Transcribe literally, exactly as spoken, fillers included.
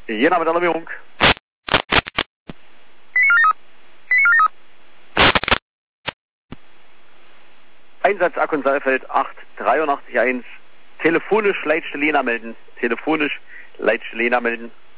Jena mit Alarmierung. Einsatz Akkun Saalfeld acht drei acht eins. Telefonisch Leitstelle Jena melden. Telefonisch Leitstelle Jena melden.